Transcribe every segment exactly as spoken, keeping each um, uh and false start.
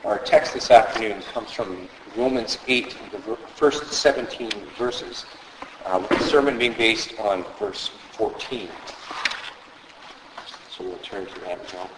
Our text this afternoon comes from Romans eight, the first seventeen verses, uh, with the sermon being based on verse fourteen. So we'll turn to that now.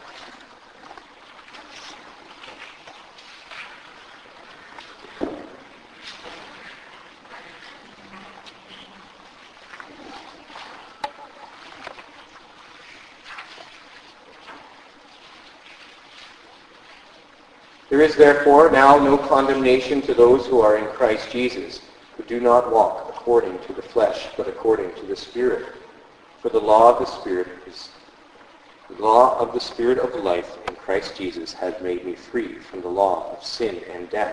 There is therefore now no condemnation to those who are in Christ Jesus, who do not walk according to the flesh, but according to the Spirit. For the law of the Spirit is the law of the Spirit of life in Christ Jesus has made me free from the law of sin and death.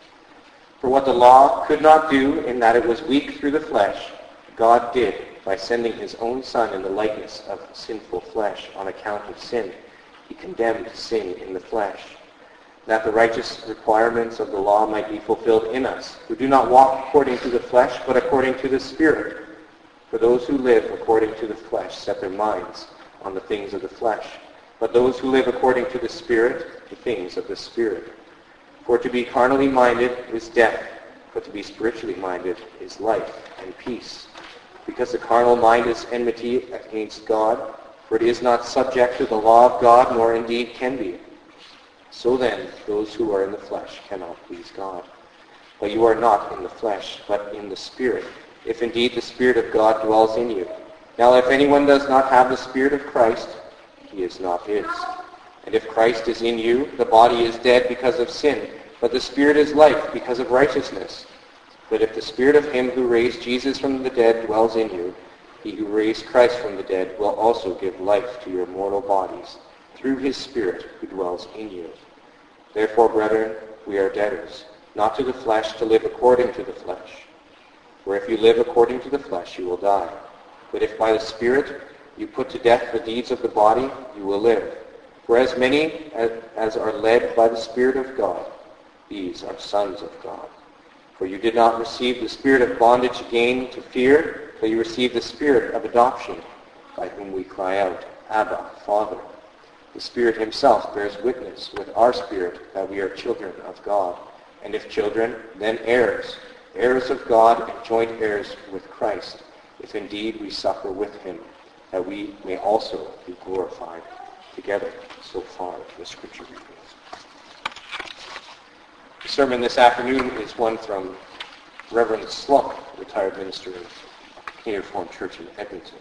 For what the law could not do in that it was weak through the flesh, God did by sending his own Son in the likeness of sinful flesh on account of sin. He condemned sin in the flesh, that the righteous requirements of the law might be fulfilled in us, who do not walk according to the flesh, but according to the Spirit. For those who live according to the flesh set their minds on the things of the flesh, but those who live according to the Spirit, the things of the Spirit. For to be carnally minded is death, but to be spiritually minded is life and peace. Because the carnal mind is enmity against God, for it is not subject to the law of God, nor indeed can be. So then, those who are in the flesh cannot please God. But you are not in the flesh, but in the Spirit, if indeed the Spirit of God dwells in you. Now if anyone does not have the Spirit of Christ, he is not his. And if Christ is in you, the body is dead because of sin, but the Spirit is life because of righteousness. But if the Spirit of him who raised Jesus from the dead dwells in you, he who raised Christ from the dead will also give life to your mortal bodies through his Spirit who dwells in you. Therefore, brethren, we are debtors, not to the flesh, to live according to the flesh. For if you live according to the flesh, you will die. But if by the Spirit you put to death the deeds of the body, you will live. For as many as, as are led by the Spirit of God, these are sons of God. For you did not receive the spirit of bondage again to fear, but you received the Spirit of adoption, by whom we cry out, Abba, Father. The Spirit himself bears witness with our spirit that we are children of God. And if children, then heirs, heirs of God and joint heirs with Christ, if indeed we suffer with him, that we may also be glorified together. So far, the Scripture readings. The sermon this afternoon is one from Reverend Slump, retired minister of Canadian Reformed Church in Edmonton.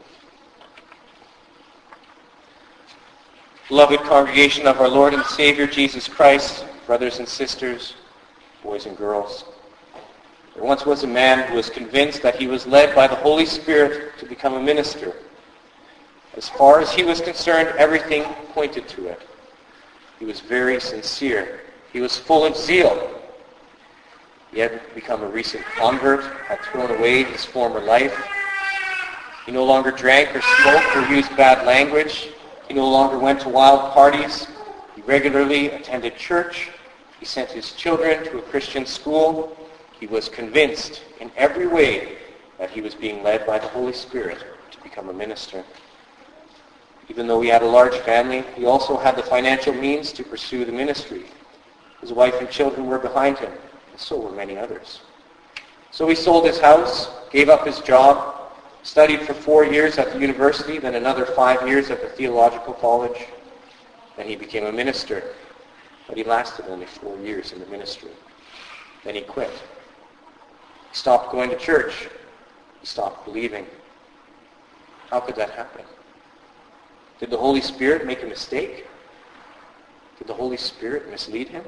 Beloved congregation of our Lord and Savior Jesus Christ, brothers and sisters, boys and girls, there once was a man who was convinced that he was led by the Holy Spirit to become a minister. As far as he was concerned, everything pointed to it. He was very sincere. He was full of zeal. He had become a recent convert, had thrown away his former life. He no longer drank or smoked or used bad language. He no longer went to wild parties. He regularly attended church. He sent his children to a Christian school. He was convinced in every way that he was being led by the Holy Spirit to become a minister. Even though he had a large family, he also had the financial means to pursue the ministry. His wife and children were behind him, and so were many others. So he sold his house, gave up his job, studied for four years at the university, then another five years at the theological college. Then he became a minister, but he lasted only four years in the ministry. Then he quit. He stopped going to church. He stopped believing. How could that happen? Did the Holy Spirit make a mistake? Did the Holy Spirit mislead him?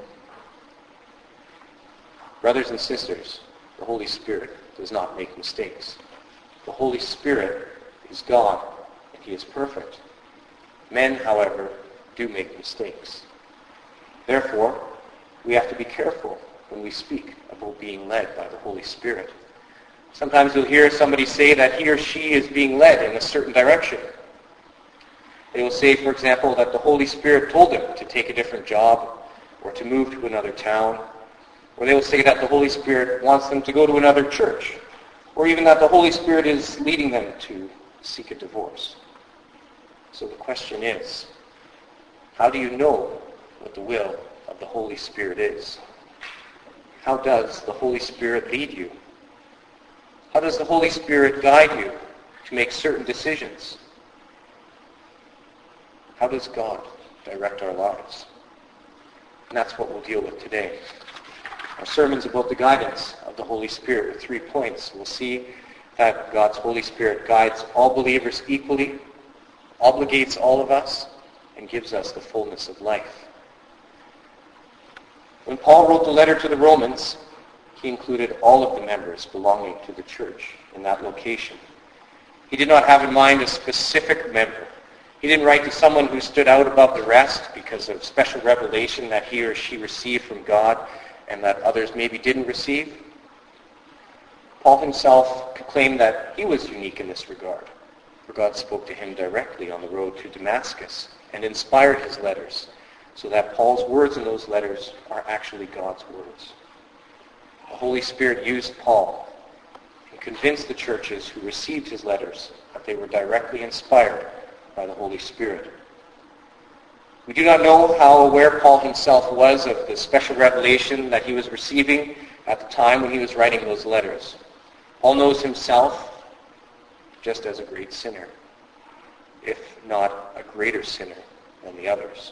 Brothers and sisters, the Holy Spirit does not make mistakes. The Holy Spirit is God, and he is perfect. Men, however, do make mistakes. Therefore, we have to be careful when we speak about being led by the Holy Spirit. Sometimes you'll hear somebody say that he or she is being led in a certain direction. They will say, for example, that the Holy Spirit told them to take a different job or to move to another town. Or they will say that the Holy Spirit wants them to go to another church. Or even that the Holy Spirit is leading them to seek a divorce. So the question is, how do you know what the will of of the Holy Spirit is. How does the Holy Spirit lead you? How does the Holy Spirit guide you to make certain decisions? How does God direct our lives? And that's what we'll deal with today. Our sermon's about the guidance of the Holy Spirit with three points. We'll see that God's Holy Spirit guides all believers equally, obligates all of us, and gives us the fullness of life. When Paul wrote the letter to the Romans, he included all of the members belonging to the church in that location. He did not have in mind a specific member. He didn't write to someone who stood out above the rest because of special revelation that he or she received from God and that others maybe didn't receive. Paul himself claimed that he was unique in this regard, for God spoke to him directly on the road to Damascus and inspired his letters, so that Paul's words in those letters are actually God's words. The Holy Spirit used Paul and convinced the churches who received his letters that they were directly inspired by the Holy Spirit. We do not know how aware Paul himself was of the special revelation that he was receiving at the time when he was writing those letters. Paul knows himself just as a great sinner, if not a greater sinner than the others.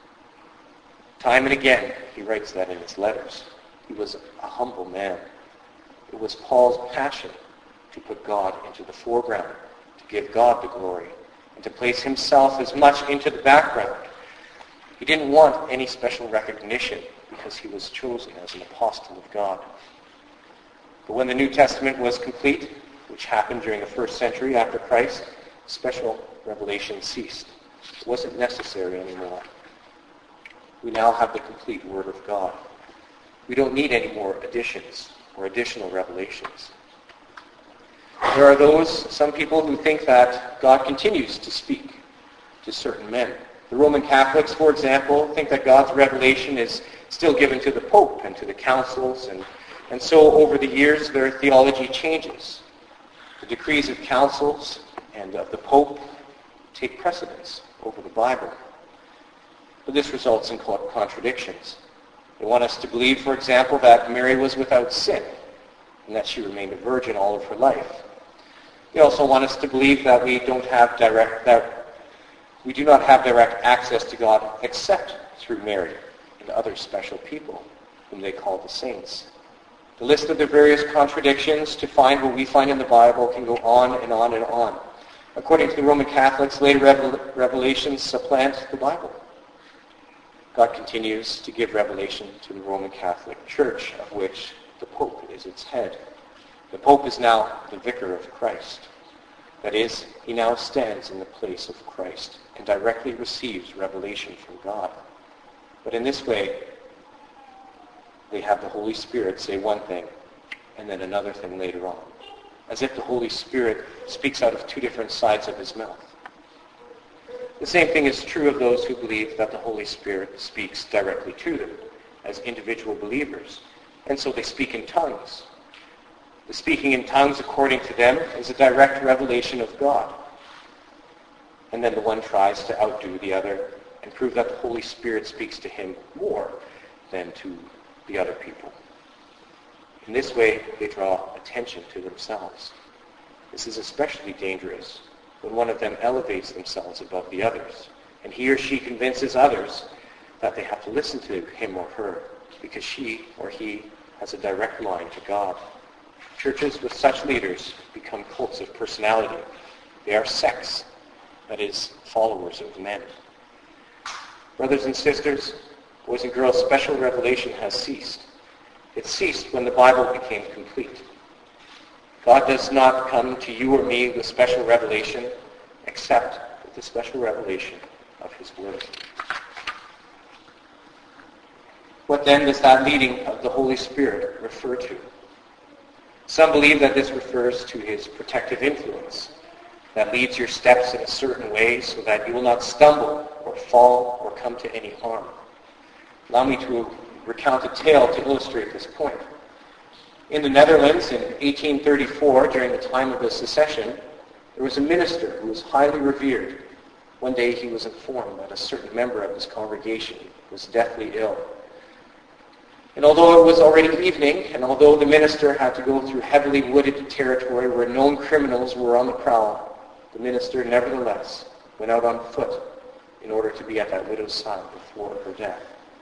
Time and again, he writes that in his letters. He was a humble man. It was Paul's passion to put God into the foreground, to give God the glory, and to place himself as much into the background. He didn't want any special recognition because he was chosen as an apostle of God. But when the New Testament was complete, which happened during the first century after Christ, special revelation ceased. It wasn't necessary anymore. We now have the complete Word of God. We don't need any more additions or additional revelations. There are those, some people, who think that God continues to speak to certain men. The Roman Catholics, for example, think that God's revelation is still given to the Pope and to the councils, and, and so over the years their theology changes. The decrees of councils and of the Pope take precedence over the Bible. But this results in contradictions. They want us to believe, for example, that Mary was without sin and that she remained a virgin all of her life. They also want us to believe that we don't have direct that we do not have direct access to God except through Mary and other special people whom they call the saints. The list of the various contradictions to find what we find in the Bible can go on and on and on. According to the Roman Catholics, later revel- revelations supplant the Bible. God continues to give revelation to the Roman Catholic Church, of which the Pope is its head. The Pope is now the vicar of Christ. That is, he now stands in the place of Christ and directly receives revelation from God. But in this way, they have the Holy Spirit say one thing and then another thing later on, as if the Holy Spirit speaks out of two different sides of his mouth. The same thing is true of those who believe that the Holy Spirit speaks directly to them as individual believers, and so they speak in tongues. The speaking in tongues, according to them, is a direct revelation of God. And then the one tries to outdo the other and prove that the Holy Spirit speaks to him more than to the other people. In this way, they draw attention to themselves. This is especially dangerous when one of them elevates themselves above the others, and he or she convinces others that they have to listen to him or her because she or he has a direct line to God. Churches with such leaders become cults of personality. They are sects, that is, followers of men. Brothers and sisters, boys and girls, special revelation has ceased. It ceased when the Bible became complete. God does not come to you or me with special revelation except with the special revelation of his Word. What then does that leading of the Holy Spirit refer to? Some believe that this refers to his protective influence that leads your steps in a certain way so that you will not stumble or fall or come to any harm. Allow me to recount a tale to illustrate this point. In the Netherlands in eighteen thirty-four, during the time of the secession, there was a minister who was highly revered. One day he was informed that a certain member of his congregation was deathly ill, And although it was already evening, and although the minister had to go through heavily wooded territory where known criminals were on the prowl, the minister nevertheless went out on foot in order to be at that widow's side before her death.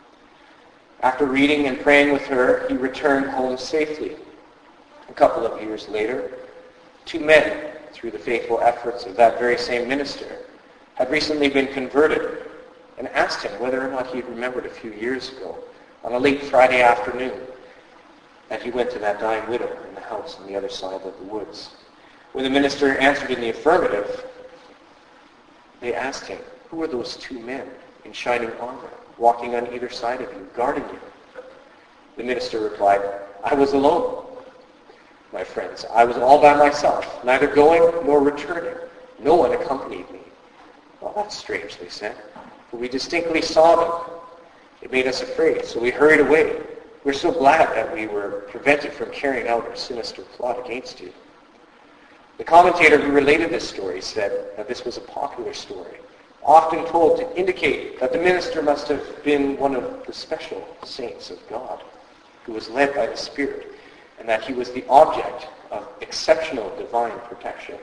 After reading and praying with her, he returned home safely. A couple of years later, two men, through the faithful efforts of that very same minister, had recently been converted and asked him whether or not he had remembered a few years ago, on a late Friday afternoon, that he went to that dying widow in the house on the other side of the woods. When the minister answered in the affirmative, they asked him, "Who are those two men in shining armor, walking on either side of you, guarding you?" The minister replied, "I was alone, my friends. I was all by myself, neither going nor returning. No one accompanied me." "Well, that's strange," they said, "for we distinctly saw them. It made us afraid, so we hurried away. We're so glad that we were prevented from carrying out our sinister plot against you." The commentator who related this story said that this was a popular story, often told to indicate that the minister must have been one of the special saints of God, who was led by the Spirit, and that he was the object of exceptional divine protection.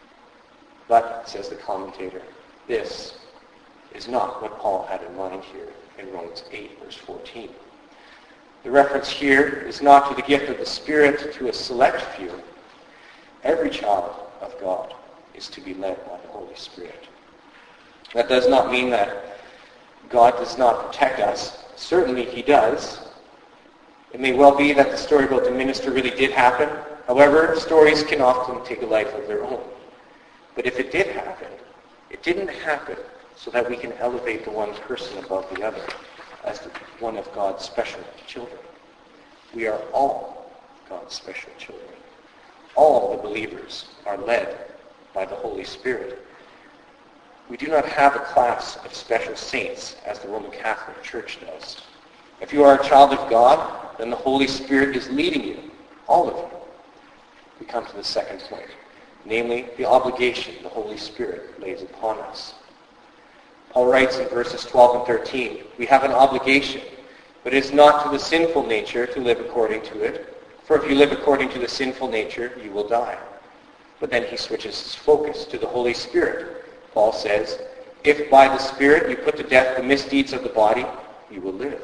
But, says the commentator, this is not what Paul had in mind here in Romans eight, verse fourteen. The reference here is not to the gift of the Spirit to a select few. Every child of God is to be led by the Holy Spirit. That does not mean that God does not protect us. Certainly he does. It may well be that the story about the minister really did happen. However, stories can often take a life of their own. But if it did happen, it didn't happen so that we can elevate the one person above the other as the, one of God's special children. We are all God's special children. All the believers are led by the Holy Spirit. We do not have a class of special saints as the Roman Catholic Church does. If you are a child of God, then the Holy Spirit is leading you, all of you. We come to the second point, namely the obligation the Holy Spirit lays upon us. Paul writes in verses twelve and thirteen, we have an obligation, but it is not to the sinful nature to live according to it, for if you live according to the sinful nature, you will die. But then he switches his focus to the Holy Spirit. Paul says, if by the Spirit you put to death the misdeeds of the body, you will live.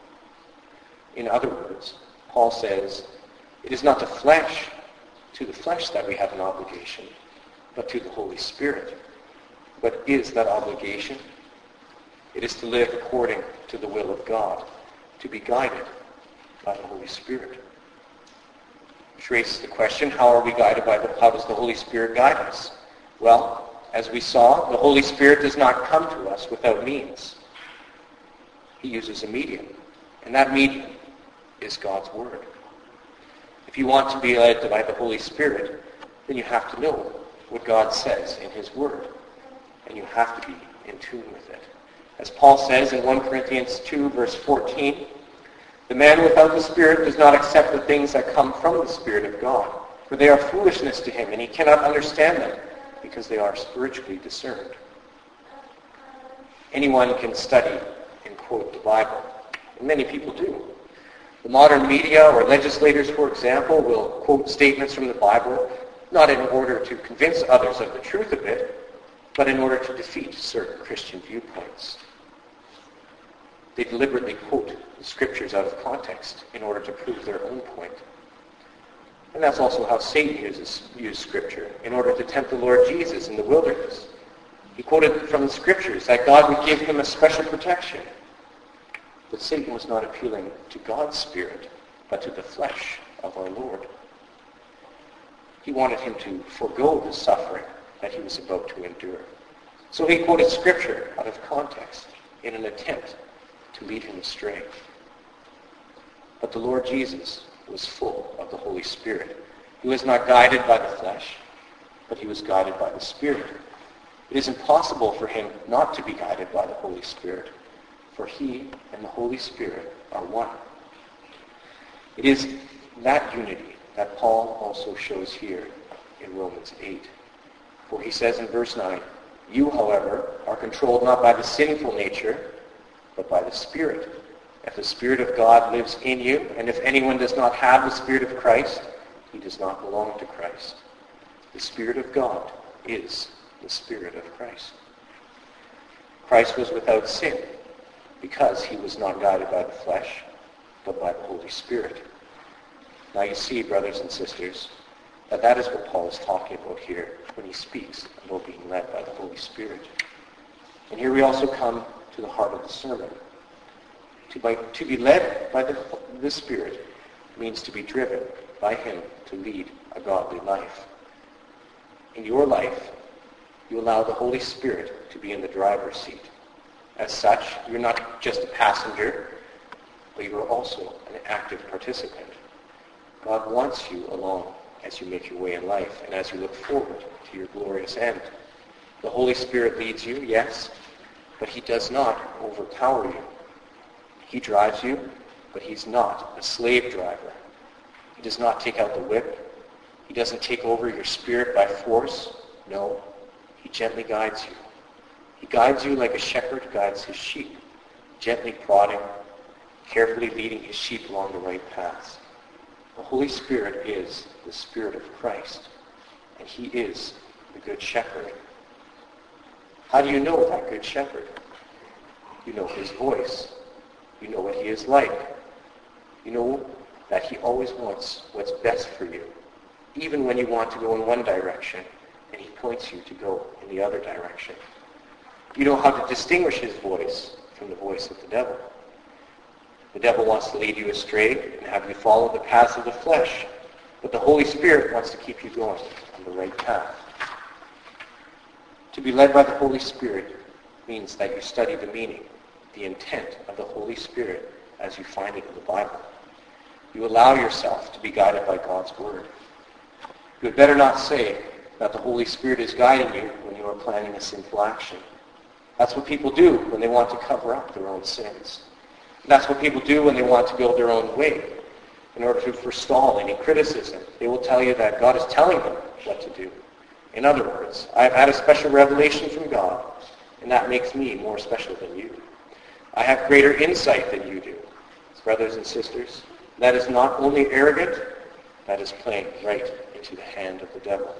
In other words, Paul says, it is not the flesh, to the flesh that we have an obligation, but to the Holy Spirit. What is that obligation? It is to live according to the will of God, to be guided by the Holy Spirit. Which raises the question, how are we guided by the, how does the Holy Spirit guide us? Well, as we saw, the Holy Spirit does not come to us without means. He uses a medium, and that medium is God's Word. If you want to be led by the Holy Spirit, then you have to know what God says in his Word, and you have to be in tune with it. As Paul says in First Corinthians two, verse fourteen, the man without the Spirit does not accept the things that come from the Spirit of God, for they are foolishness to him, and he cannot understand them, because they are spiritually discerned. Anyone can study and quote the Bible, and many people do. The modern media or legislators, for example, will quote statements from the Bible, not in order to convince others of the truth of it, but in order to defeat certain Christian viewpoints. They deliberately quote the scriptures out of context in order to prove their own point. And that's also how Satan uses used scripture in order to tempt the Lord Jesus in the wilderness. He quoted from the scriptures that God would give him a special protection. But Satan was not appealing to God's Spirit, but to the flesh of our Lord. He wanted him to forego the suffering that he was about to endure. So he quoted scripture out of context in an attempt to lead him astray. But the Lord Jesus was full of the Holy Spirit. He was not guided by the flesh, but he was guided by the Spirit. It is impossible for him not to be guided by the Holy Spirit, for he and the Holy Spirit are one. It is that unity that Paul also shows here in Romans eight. For he says in verse nine, you, however, are controlled not by the sinful nature, but by the Spirit, if the Spirit of God lives in you, and if anyone does not have the Spirit of Christ, he does not belong to Christ. The Spirit of God is the Spirit of Christ. Christ was without sin because he was not guided by the flesh, but by the Holy Spirit. Now you see, brothers and sisters, that that is what Paul is talking about here when he speaks about being led by the Holy Spirit. And here we also come to the heart of the sermon. To, by, to be led by the, the Spirit means to be driven by him to lead a godly life. In your life, you allow the Holy Spirit to be in the driver's seat. As such, you're not just a passenger, but you are also an active participant. God wants you along as you make your way in life and as you look forward to your glorious end. The Holy Spirit leads you, yes, but he does not overpower you. He drives you, but he's not a slave driver. He does not take out the whip. He doesn't take over your spirit by force. No, he gently guides you. He guides you like a shepherd guides his sheep, gently prodding, carefully leading his sheep along the right paths. The Holy Spirit is the Spirit of Christ, and he is the Good Shepherd. How do you know that Good Shepherd? You know his voice. You know what he is like. You know that he always wants what's best for you, even when you want to go in one direction, and he points you to go in the other direction. You know how to distinguish his voice from the voice of the devil. The devil wants to lead you astray and have you follow the paths of the flesh, but the Holy Spirit wants to keep you going on the right path. To be led by the Holy Spirit means that you study the meaning, the intent of the Holy Spirit as you find it in the Bible. You allow yourself to be guided by God's Word. You had better not say that the Holy Spirit is guiding you when you are planning a sinful action. That's what people do when they want to cover up their own sins. That's what people do when they want to build their own way. In order to forestall any criticism, they will tell you that God is telling them what to do. In other words, I've had a special revelation from God, and that makes me more special than you. I have greater insight than you do. Brothers and sisters, that is not only arrogant, that is playing right into the hand of the devil.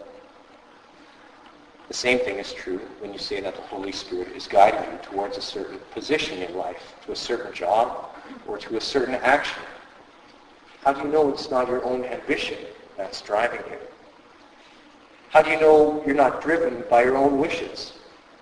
The same thing is true when you say that the Holy Spirit is guiding you towards a certain position in life, to a certain job, or to a certain action. How do you know it's not your own ambition that's driving you? How do you know you're not driven by your own wishes?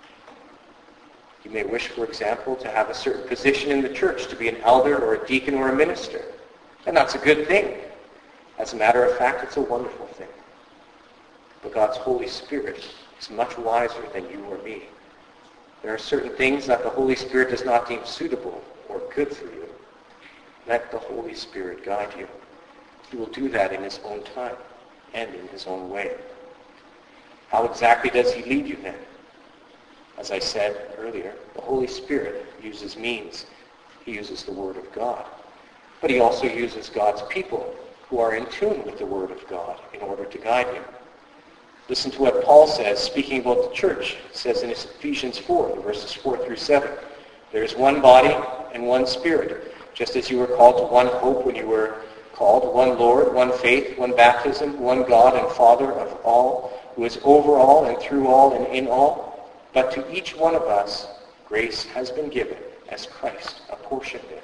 You may wish, for example, to have a certain position in the church, to be an elder or a deacon or a minister. And that's a good thing. As a matter of fact, it's a wonderful thing. But God's Holy Spirit is much wiser than you or me. There are certain things that the Holy Spirit does not deem suitable or good for you. Let the Holy Spirit guide you. He will do that in his own time and in his own way. How exactly does he lead you then? As I said earlier, the Holy Spirit uses means. He uses the Word of God. But he also uses God's people who are in tune with the Word of God in order to guide you. Listen to what Paul says, speaking about the church. It says in Ephesians four, verses four through seven, there is one body and one Spirit, just as you were called to one hope when you were called, one Lord, one faith, one baptism, one God and Father of all, who is over all and through all and in all. But to each one of us, grace has been given as Christ apportioned it.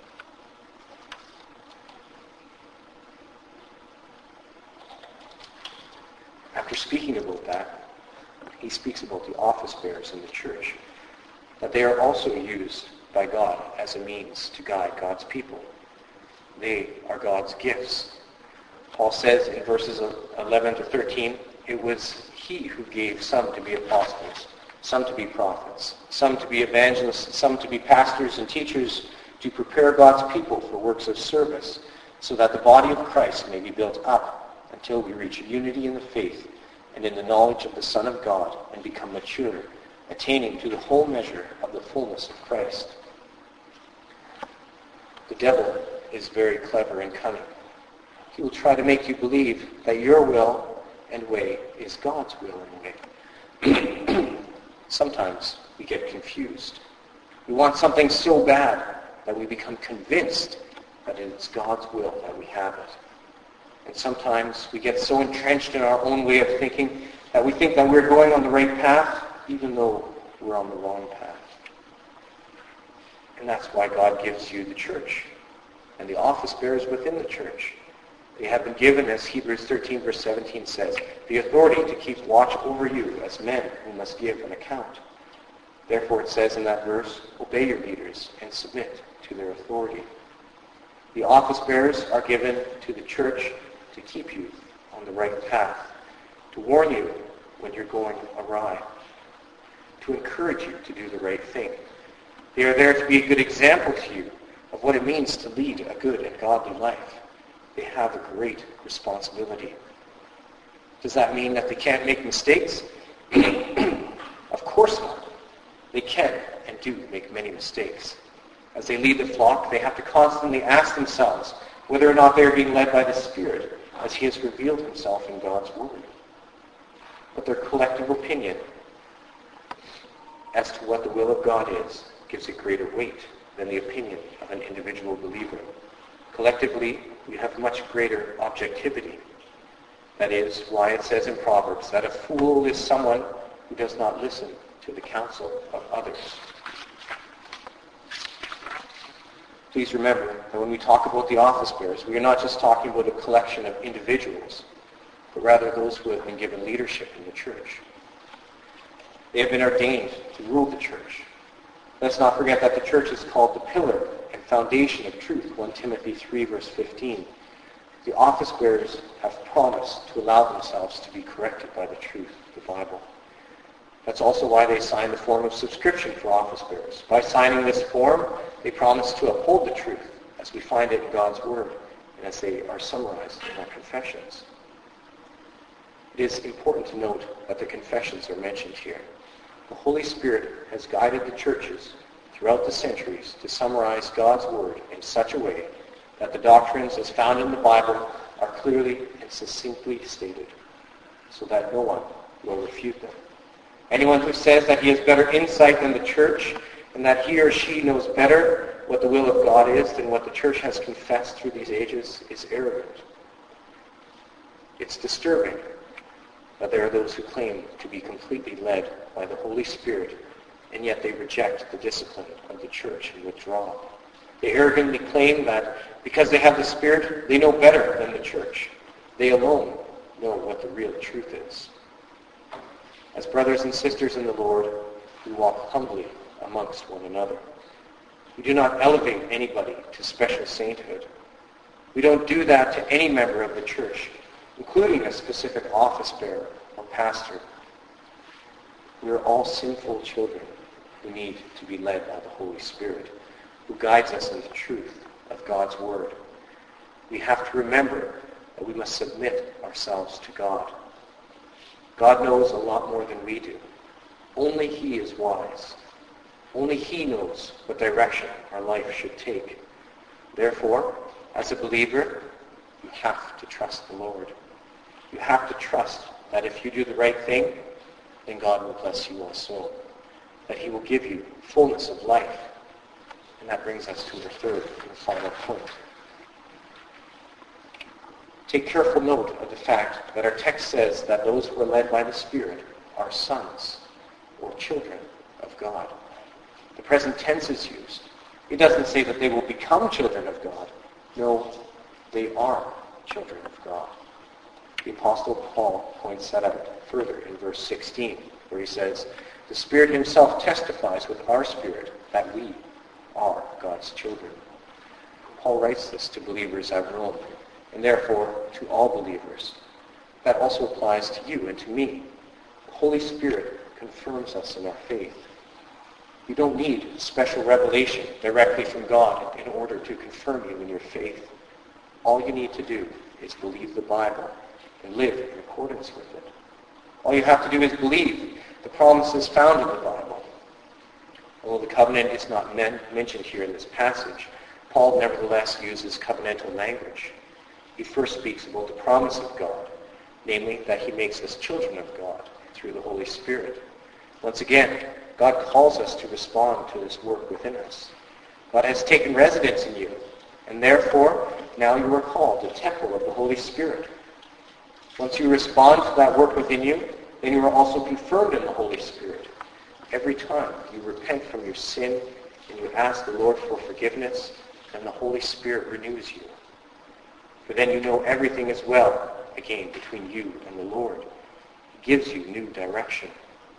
After speaking about that, he speaks about the office bearers in the church, that they are also used by God as a means to guide God's people. They are God's gifts. Paul says in verses eleven to thirteen, it was he who gave some to be apostles, some to be prophets, some to be evangelists, some to be pastors and teachers, to prepare God's people for works of service, so that the body of Christ may be built up until we reach unity in the faith and in the knowledge of the Son of God and become mature, attaining to the whole measure of the fullness of Christ. The devil is very clever and cunning. He will try to make you believe that your will and way is God's will and way. Sometimes we get confused. We want something so bad, that we become convinced that it's God's will that we have it. And sometimes we get so entrenched in our own way of thinking that we think that we're going on the right path, even though we're on the wrong path. And that's why God gives you the church and the office bearers within the church. They have been given, as Hebrews thirteen verse seventeen says, the authority to keep watch over you as men who must give an account. Therefore it says in that verse, obey your leaders and submit to their authority. The office bearers are given to the church to keep you on the right path, to warn you when you're going awry, to encourage you to do the right thing. They are there to be a good example to you of what it means to lead a good and godly life. They have a great responsibility. Does that mean that they can't make mistakes? Of course not. They can and do make many mistakes. As they lead the flock, they have to constantly ask themselves whether or not they are being led by the Spirit as he has revealed himself in God's Word. But their collective opinion as to what the will of God is gives it greater weight than the opinion of an individual believer. Collectively, we have much greater objectivity. That is why it says in Proverbs that a fool is someone who does not listen to the counsel of others. Please remember that when we talk about the office bearers, we are not just talking about a collection of individuals, but rather those who have been given leadership in the church. They have been ordained to rule the church. Let's not forget that the church is called the pillar and foundation of truth, First Timothy three verse fifteen. The office bearers have promised to allow themselves to be corrected by the truth of the Bible. That's also why they signed the form of subscription for office bearers. By signing this form, they promise to uphold the truth as we find it in God's Word and as they are summarized in our confessions. It is important to note that the confessions are mentioned here. The Holy Spirit has guided the churches throughout the centuries to summarize God's Word in such a way that the doctrines as found in the Bible are clearly and succinctly stated, so that no one will refute them. Anyone who says that he has better insight than the church and that he or she knows better what the will of God is than what the church has confessed through these ages is arrogant. It's disturbing that there are those who claim to be completely led by the Holy Spirit, and yet they reject the discipline of the church and withdraw. They arrogantly claim that because they have the Spirit, they know better than the church. They alone know what the real truth is. As brothers and sisters in the Lord, we walk humbly amongst one another. We do not elevate anybody to special sainthood. We don't do that to any member of the church, including a specific office bearer or pastor. We are all sinful children who need to be led by the Holy Spirit, who guides us in the truth of God's Word. We have to remember that we must submit ourselves to God. God knows a lot more than we do. Only he is wise. Only he knows what direction our life should take. Therefore, as a believer, you have to trust the Lord. You have to trust that if you do the right thing, then God will bless you also. That he will give you fullness of life. And that brings us to the third and final point. Take careful note of the fact that our text says that those who are led by the Spirit are sons or children of God. The present tense is used. It doesn't say that they will become children of God. No, they are children of God. The Apostle Paul points that out further in verse sixteen, where he says, the Spirit himself testifies with our spirit that we are God's children. Paul writes this to believers at Rome, and therefore to all believers. That also applies to you and to me. The Holy Spirit confirms us in our faith. You don't need special revelation directly from God in order to confirm you in your faith. All you need to do is believe the Bible and live in accordance with it. All you have to do is believe the promises found in the Bible. Although the covenant is not men- mentioned here in this passage, Paul nevertheless uses covenantal language. He first speaks about the promise of God, namely that he makes us children of God through the Holy Spirit. Once again, God calls us to respond to this work within us. God has taken residence in you, and therefore now you are called the temple of the Holy Spirit. Once you respond to that work within you, then you are also confirmed in the Holy Spirit. Every time you repent from your sin and you ask the Lord for forgiveness, then the Holy Spirit renews you. For then you know everything is well again between you and the Lord. He gives you new direction.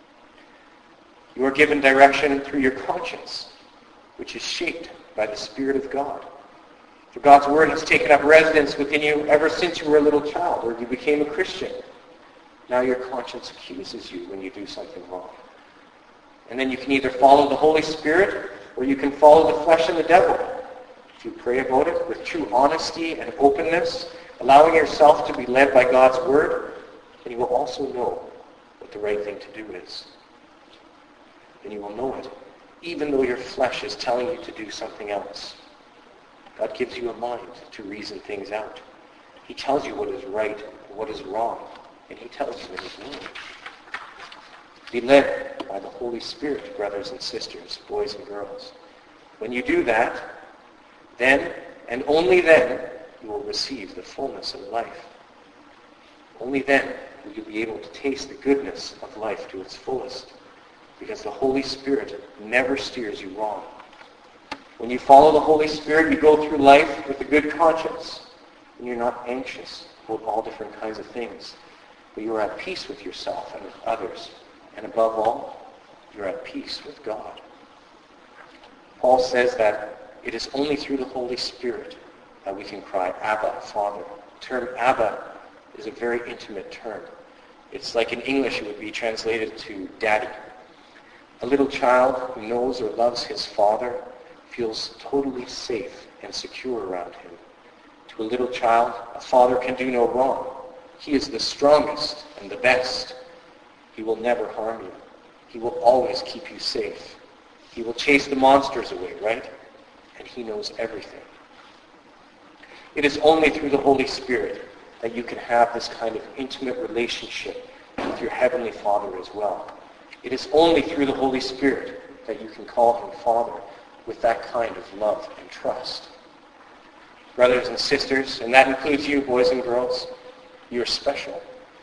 You are given direction through your conscience, which is shaped by the Spirit of God. For God's Word has taken up residence within you ever since you were a little child or you became a Christian. Now your conscience accuses you when you do something wrong. And then you can either follow the Holy Spirit or you can follow the flesh and the devil. If you pray about it with true honesty and openness, allowing yourself to be led by God's Word, then you will also know what the right thing to do is. Then you will know it, even though your flesh is telling you to do something else. God gives you a mind to reason things out. He tells you what is right and what is wrong, and he tells you in his word. Be led by the Holy Spirit, brothers and sisters, boys and girls. When you do that, then, and only then, you will receive the fullness of life. Only then will you be able to taste the goodness of life to its fullest, because the Holy Spirit never steers you wrong. When you follow the Holy Spirit, you go through life with a good conscience, and you're not anxious about all different kinds of things, but you are at peace with yourself and with others, and above all, you're at peace with God. Paul says that it is only through the Holy Spirit that we can cry, Abba, Father. The term Abba is a very intimate term. It's like in English it would be translated to daddy. A little child who knows or loves his father feels totally safe and secure around him. To a little child, a father can do no wrong. He is the strongest and the best. He will never harm you. He will always keep you safe. He will chase the monsters away, right? And he knows everything. It is only through the Holy Spirit that you can have this kind of intimate relationship with your Heavenly Father as well. It is only through the Holy Spirit that you can call him Father with that kind of love and trust. Brothers and sisters, and that includes you, boys and girls, you're special.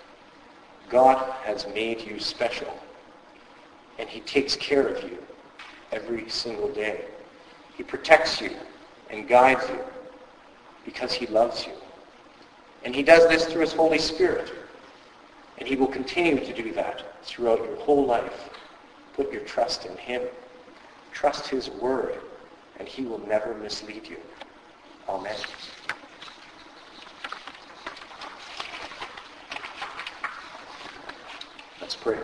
God has made you special, and he takes care of you every single day. He protects you and guides you because he loves you. And he does this through his Holy Spirit. And he will continue to do that throughout your whole life. Put your trust in him. Trust his word, and he will never mislead you. Amen. Let's pray.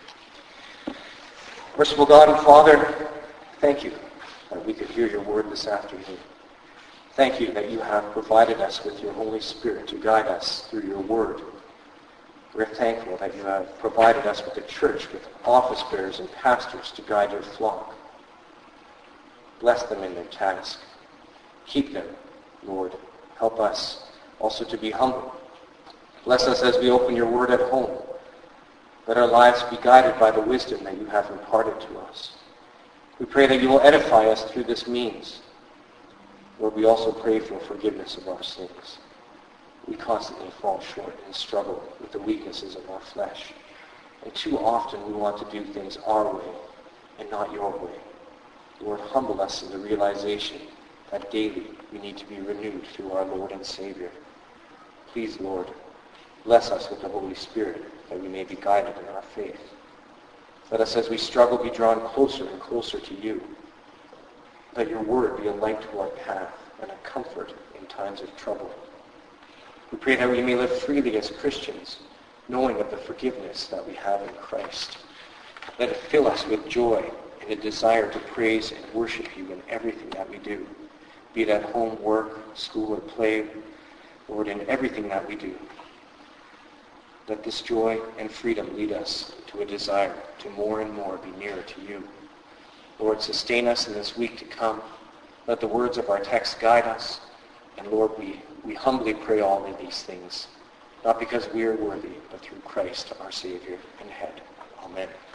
Merciful God and Father, thank you that we could hear your word this afternoon. Thank you that you have provided us with your Holy Spirit to guide us through your word. We're thankful that you have provided us with a church with office bearers and pastors to guide your flock. Bless them in their task. Keep them, Lord. Help us also to be humble. Bless us as we open your word at home. Let our lives be guided by the wisdom that you have imparted to us. We pray that you will edify us through this means. Lord, we also pray for forgiveness of our sins. We constantly fall short and struggle with the weaknesses of our flesh. And too often we want to do things our way and not your way. Lord, humble us in the realization that daily we need to be renewed through our Lord and Savior. Please, Lord, bless us with the Holy Spirit that we may be guided in our faith. Let us, as we struggle, be drawn closer and closer to you. Let your word be a light to our path and a comfort in times of trouble. We pray that we may live freely as Christians, knowing of the forgiveness that we have in Christ. Let it fill us with joy and a desire to praise and worship you in everything that we do, be it at home, work, school, or play, Lord, in everything that we do. Let this joy and freedom lead us to a desire to more and more be nearer to you. Lord, sustain us in this week to come. Let the words of our text guide us. And Lord, we, we humbly pray all of these things, not because we are worthy, but through Christ, our Savior and Head. Amen.